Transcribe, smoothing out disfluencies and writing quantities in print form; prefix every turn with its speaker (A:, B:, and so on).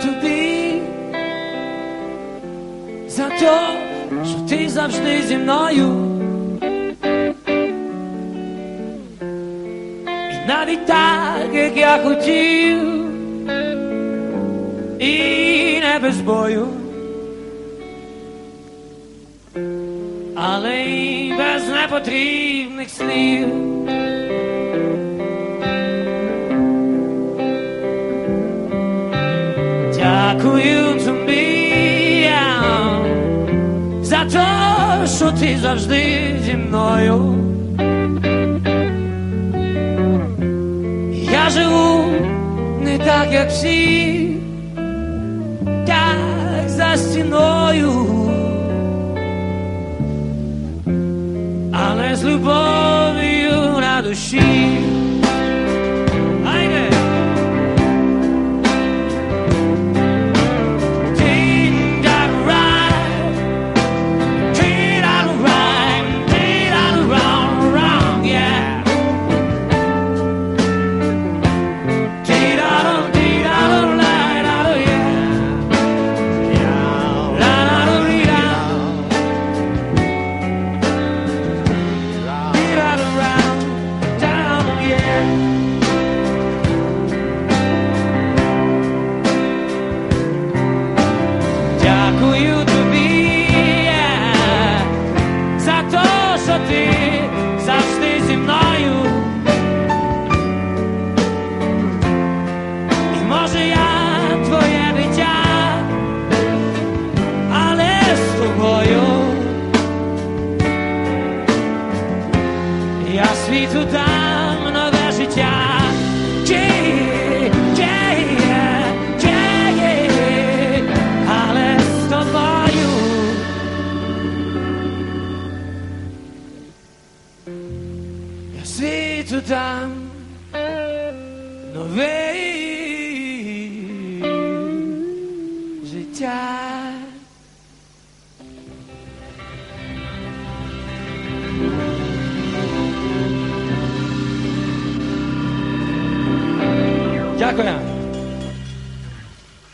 A: тобі за те, що ти завжди зі мною. І навіть так, як я хотів, і не без бою, але й без непотрібних слів. Дякую тобі за те, що ти завжди зі мною. Я живу не так, як всі, як за стіною, але з любов'ю на душі. Дякую тобі за те, що ти завжди зі мною. І може я твоє дитя, але з тобою я світу дам нове життя. Світу там нове життя. Дякую.